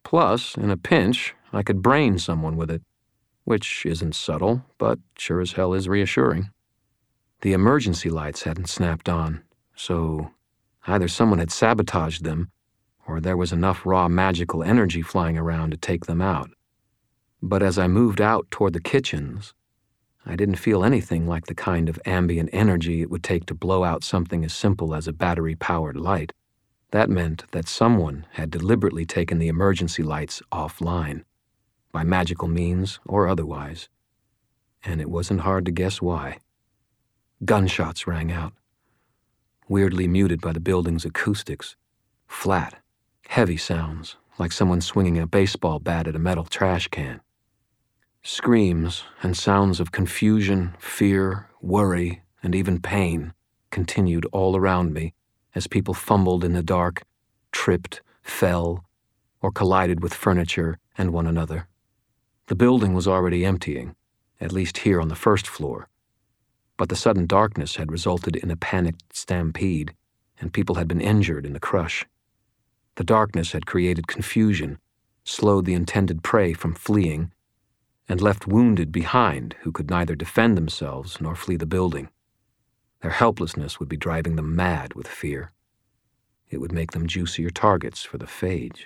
Plus, in a pinch, I could brain someone with it, which isn't subtle, but sure as hell is reassuring. The emergency lights hadn't snapped on, so either someone had sabotaged them, or there was enough raw magical energy flying around to take them out. But as I moved out toward the kitchens, I didn't feel anything like the kind of ambient energy it would take to blow out something as simple as a battery-powered light. That meant that someone had deliberately taken the emergency lights offline, by magical means or otherwise. And it wasn't hard to guess why. Gunshots rang out, weirdly muted by the building's acoustics. Flat, heavy sounds, like someone swinging a baseball bat at a metal trash can. Screams and sounds of confusion, fear, worry, and even pain continued all around me as people fumbled in the dark, tripped, fell, or collided with furniture and one another. The building was already emptying, at least here on the first floor, but the sudden darkness had resulted in a panicked stampede, and people had been injured in the crush. The darkness had created confusion, slowed the intended prey from fleeing, and left wounded behind who could neither defend themselves nor flee the building. Their helplessness would be driving them mad with fear. It would make them juicier targets for the phage.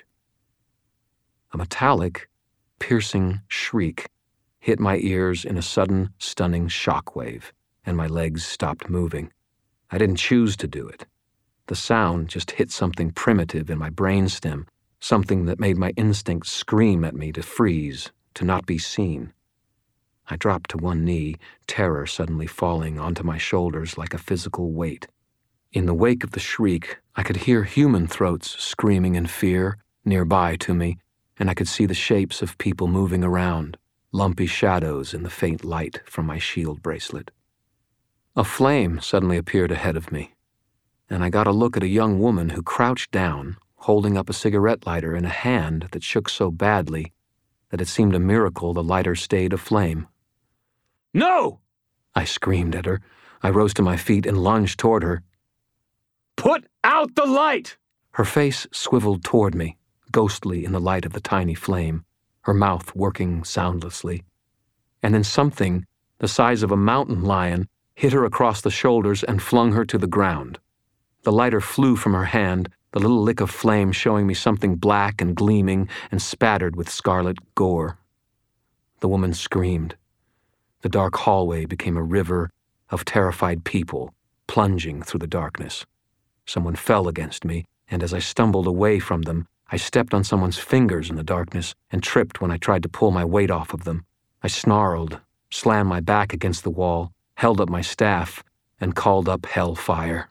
A metallic, piercing shriek hit my ears in a sudden, stunning shockwave, and my legs stopped moving. I didn't choose to do it. The sound just hit something primitive in my brainstem, something that made my instincts scream at me to freeze, to not be seen. I dropped to one knee, terror suddenly falling onto my shoulders like a physical weight. In the wake of the shriek, I could hear human throats screaming in fear nearby to me, and I could see the shapes of people moving around, lumpy shadows in the faint light from my shield bracelet. A flame suddenly appeared ahead of me, and I got a look at a young woman who crouched down, holding up a cigarette lighter in a hand that shook so badly that it seemed a miracle the lighter stayed aflame. "No!" I screamed at her. I rose to my feet and lunged toward her. "Put out the light!" Her face swiveled toward me, ghostly in the light of the tiny flame, her mouth working soundlessly. And then something, the size of a mountain lion, hit her across the shoulders and flung her to the ground. The lighter flew from her hand, the little lick of flame showing me something black and gleaming and spattered with scarlet gore. The woman screamed. The dark hallway became a river of terrified people, plunging through the darkness. Someone fell against me, and as I stumbled away from them, I stepped on someone's fingers in the darkness and tripped when I tried to pull my weight off of them. I snarled, slammed my back against the wall, held up my staff, and called up hellfire.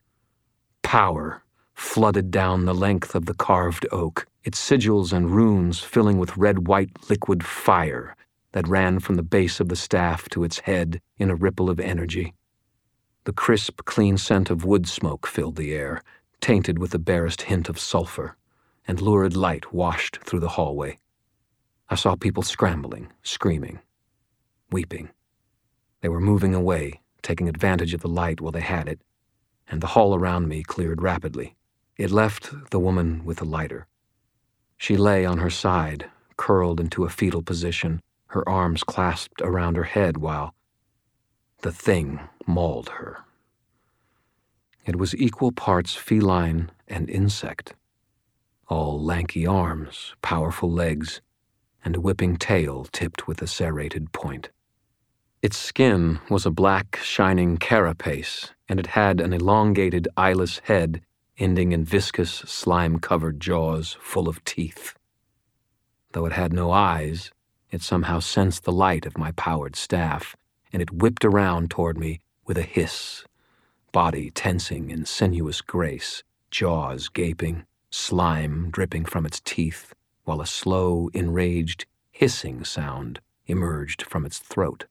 Power flooded down the length of the carved oak, its sigils and runes filling with red-white liquid fire that ran from the base of the staff to its head in a ripple of energy. The crisp, clean scent of wood smoke filled the air, tainted with the barest hint of sulfur, and lurid light washed through the hallway. I saw people scrambling, screaming, weeping. They were moving away, taking advantage of the light while they had it, and the hall around me cleared rapidly. It left the woman with the lighter. She lay on her side, curled into a fetal position, her arms clasped around her head while the thing mauled her. It was equal parts feline and insect. All lanky arms, powerful legs, and a whipping tail tipped with a serrated point. Its skin was a black, shining carapace, and it had an elongated, eyeless head ending in viscous, slime-covered jaws full of teeth. Though it had no eyes, it somehow sensed the light of my powered staff, and it whipped around toward me with a hiss, body tensing in sinuous grace, jaws gaping, slime dripping from its teeth, while a slow, enraged, hissing sound emerged from its throat.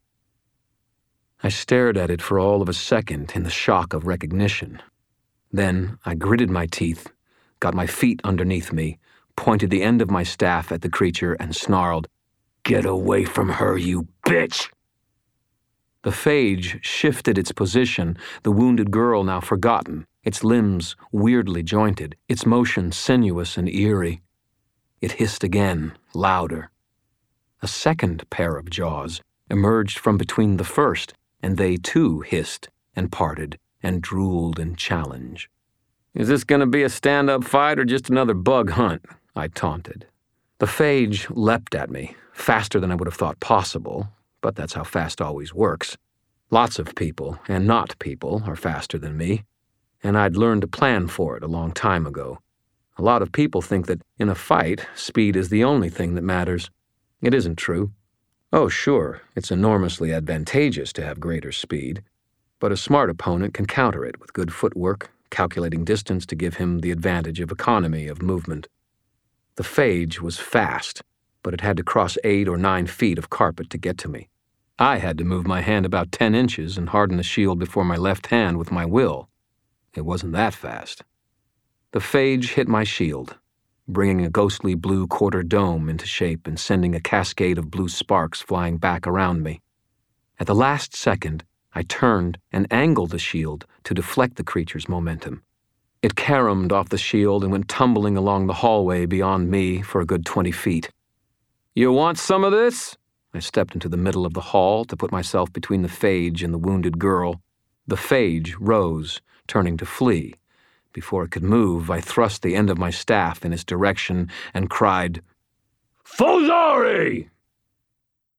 I stared at it for all of a second in the shock of recognition. Then I gritted my teeth, got my feet underneath me, pointed the end of my staff at the creature, and snarled, "Get away from her, you bitch!" The phage shifted its position, the wounded girl now forgotten, its limbs weirdly jointed, its motion sinuous and eerie. it hissed again, louder. A second pair of jaws emerged from between the first, and they too hissed and parted and drooled in challenge. "Is this going to be a stand-up fight or just another bug hunt?" I taunted. The phage leapt at me, faster than I would have thought possible, but that's how fast always works. Lots of people, and not people, are faster than me, and I'd learned to plan for it a long time ago. A lot of people think that in a fight, speed is the only thing that matters. It isn't true. Oh, sure, it's enormously advantageous to have greater speed, but a smart opponent can counter it with good footwork, calculating distance to give him the advantage of economy of movement. The phage was fast, but it had to cross 8 or 9 feet of carpet to get to me. I had to move my hand about 10 inches and harden the shield before my left hand with my will. It wasn't that fast. The phage hit my shield, bringing a ghostly blue quarter dome into shape and sending a cascade of blue sparks flying back around me. At the last second, I turned and angled the shield to deflect the creature's momentum. It caromed off the shield and went tumbling along the hallway beyond me for a good 20 feet. "You want some of this?" I stepped into the middle of the hall to put myself between the phage and the wounded girl. The phage rose, turning to flee. Before it could move, I thrust the end of my staff in its direction and cried, "Fozari!"